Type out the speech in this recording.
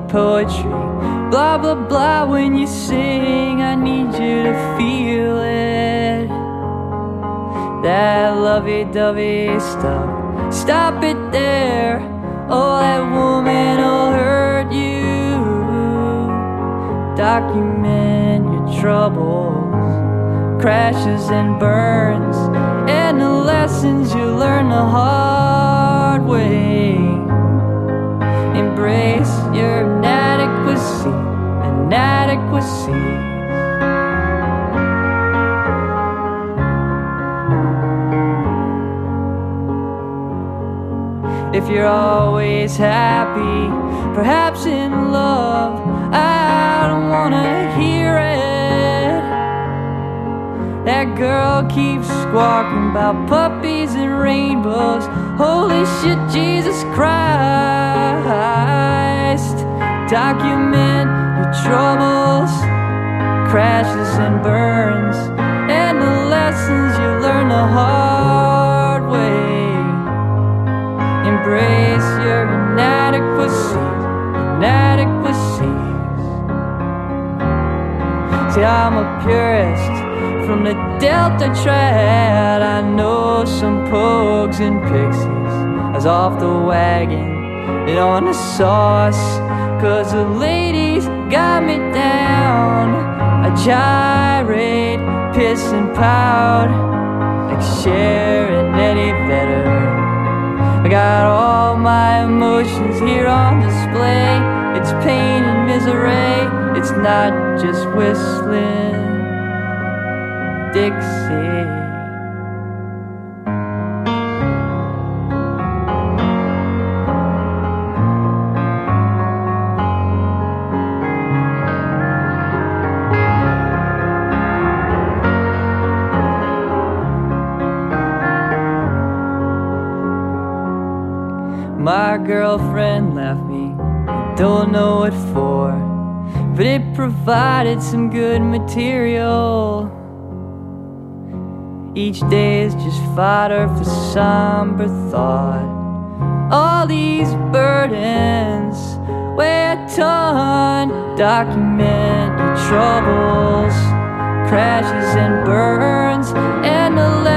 poetry. Blah, blah, blah, when you sing, I need you to feel it. That lovey-dovey stuff, stop it there. Oh, that woman will hurt you. Document your troubles, crashes and burns, and the lessons you learn the hard way. Embrace your inadequacies. If you're always happy, perhaps in love, I don't wanna hear it. That girl keeps squawking about puppies and rainbows. Holy shit, Jesus Christ. Document your troubles, crashes and burns, and the lessons you learn the hard way. Embrace your inadequacies. See, I'm a purist from the Delta Trad. I know some pogues and pixies. I was off the wagon and on the sauce, 'cause the ladies got me down. I gyrate, piss and pout, like Sharon Eddie Vedder. I got all my emotions here on display. It's pain and misery, it's not just whistling Dixie. My girlfriend left me, don't know what for, but it provided some good material. Each day is just fodder for somber thought. All these burdens weigh a ton. Document your troubles, crashes and burns, and the